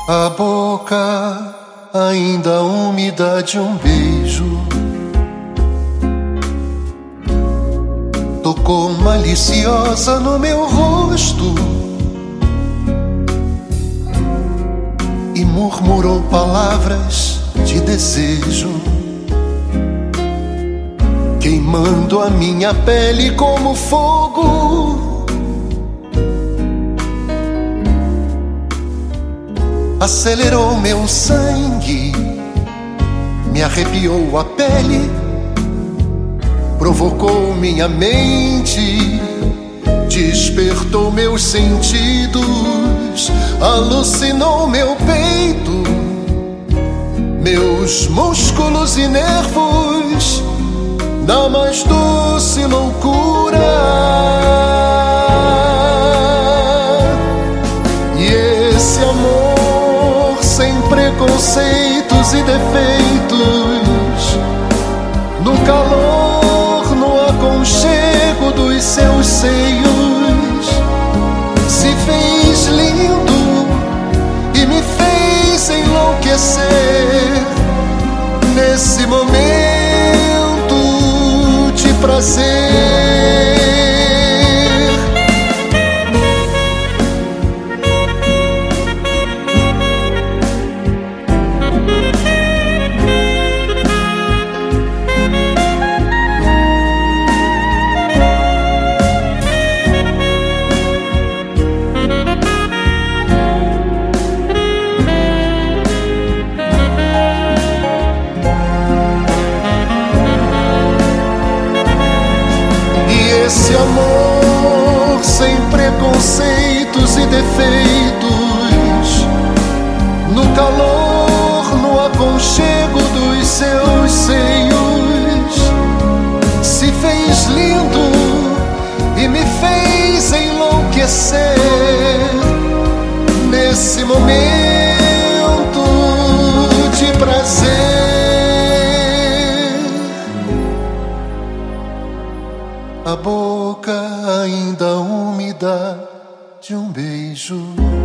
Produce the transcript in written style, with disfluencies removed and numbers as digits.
A boca ainda úmida de um beijo tocou maliciosa no meu rosto e murmurou palavras de desejo, queimando a minha pele como fogo. Acelerou meu sangue, me arrepiou a pele, provocou minha mente, despertou meus sentidos, alucinou meu peito, meus músculos e nervos, na mais doce loucura. E esse amor sem preconceitos e defeitos, no calor, no aconchego dos seus seios, se fez lindo e me fez enlouquecer nesse momento de prazer. Esse amor sem preconceitos e defeitos, no calor, no aconchego dos seus seios, se fez lindo e me fez enlouquecer nesse momento de prazer. A boca ainda úmida de um beijo.